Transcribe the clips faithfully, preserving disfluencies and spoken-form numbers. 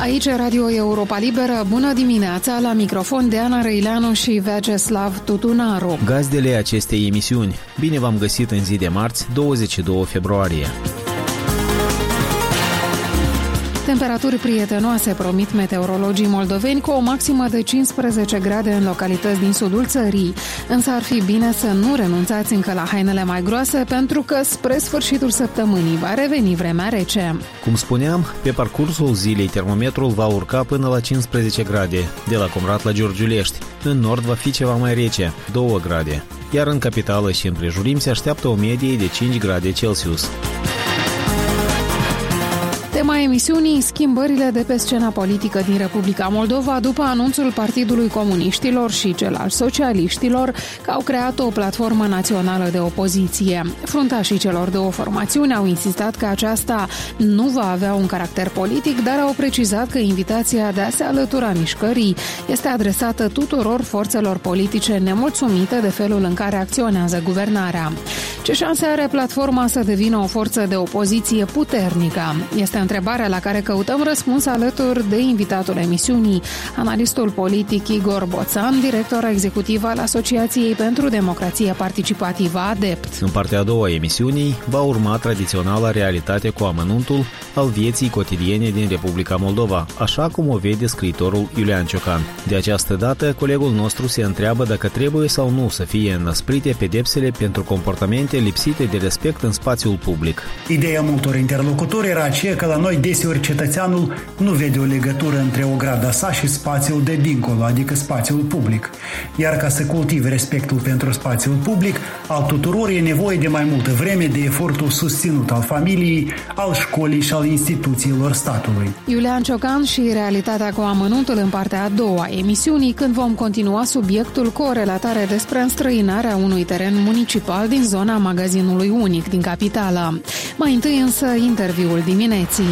Aici Radio Europa Liberă, bună dimineața, la microfon Diana Răileanu și Vyacheslav Tutunaru. Gazdele acestei emisiuni, bine v-am găsit în zi de marți, douăzeci și doi februarie. Temperaturi prietenoase promit meteorologii moldoveni cu o maximă de cincisprezece grade în localități din sudul țării. Însă ar fi bine să nu renunțați încă la hainele mai groase pentru că spre sfârșitul săptămânii va reveni vremea rece. Cum spuneam, pe parcursul zilei termometrul va urca până la cincisprezece grade, de la Comrat la Giurgiulești. În nord va fi ceva mai rece, două grade, iar în capitală și împrejurim se așteaptă o medie de cinci grade Celsius. Tema emisiunii, schimbările de pe scena politică din Republica Moldova după anunțul Partidului Comuniștilor și cel al Socialiștilor că au creat o platformă națională de opoziție. Fruntașii celor două formațiuni au insistat că aceasta nu va avea un caracter politic, dar au precizat că invitația de a se alătura mișcării este adresată tuturor forțelor politice nemulțumite de felul în care acționează guvernarea. Ce șanse are platforma să devină o forță de opoziție puternică? Este întrebarea la care căutăm răspuns alături de invitatul emisiunii, analistul politic Igor Boțan, director executiv al Asociației pentru Democrație Participativă ADEPT. În partea a doua a emisiunii va urma tradiționala realitate cu amănuntul al vieții cotidiene din Republica Moldova, așa cum o vede scriitorul Iulian Ciocan. De această dată, colegul nostru se întreabă dacă trebuie sau nu să fie înăsprite pedepsele pentru comportamente lipsite de respect în spațiul public. Ideea multor interlocutori era aceea că la noi deseori cetățeanul nu vede o legătură între ograda sa și spațiul de dincolo, adică spațiul public. Iar ca să cultive respectul pentru spațiul public, al tuturor e nevoie de mai multă vreme, de efortul susținut al familiei, al școlii și al instituțiilor statului. Iulian Ciocan și realitatea cu amănuntul în partea a doua a emisiunii, când vom continua subiectul cu o relatare despre înstrăinarea unui teren municipal din zona magazinului unic din capitală. Mai întâi însă interviul dimineții.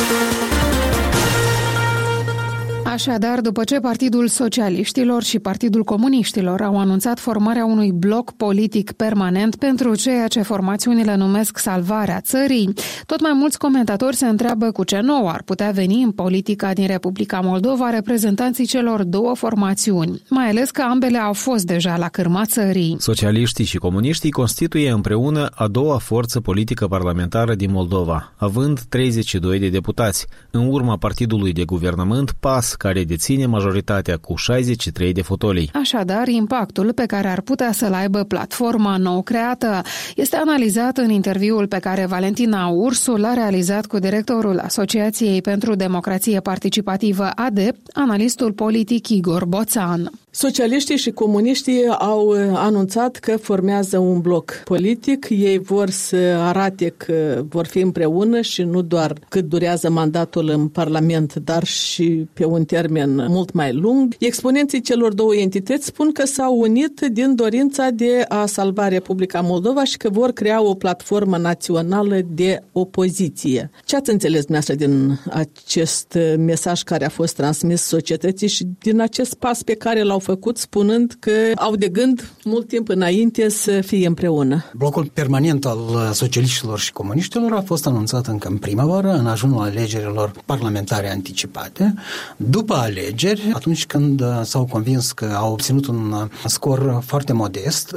Așadar, după ce Partidul Socialiștilor și Partidul Comuniștilor au anunțat formarea unui bloc politic permanent pentru ceea ce formațiunile numesc salvarea țării, tot mai mulți comentatori se întreabă cu ce nou ar putea veni în politica din Republica Moldova reprezentanții celor două formațiuni, mai ales că ambele au fost deja la cârma țării. Socialiștii și comuniștii constituie împreună a doua forță politică parlamentară din Moldova, având treizeci și doi de deputați, în urma partidului de guvernământ P A S, care deține majoritatea cu șaizeci și trei de fotolii. Așadar, impactul pe care ar putea să-l aibă platforma nou creată este analizat în interviul pe care Valentina Ursu l-a realizat cu directorul Asociației pentru Democrație Participativă ADEPT, analistul politic Igor Boțan. Socialiștii și comuniștii au anunțat că formează un bloc politic. Ei vor să arate că vor fi împreună și nu doar cât durează mandatul în Parlament, dar și pe un termen mult mai lung. Exponenții celor două entități spun că s-au unit din dorința de a salva Republica Moldova și că vor crea o platformă națională de opoziție. Ce ați înțeles dumneavoastră din acest mesaj care a fost transmis societății și din acest pas pe care l-au făcut, spunând că au de gând mult timp înainte să fie împreună? Blocul permanent al socialiștilor și comuniștilor a fost anunțat încă în primăvară, în ajunul alegerilor parlamentare anticipate. După alegeri, atunci când s-au convins că au obținut un scor foarte modest,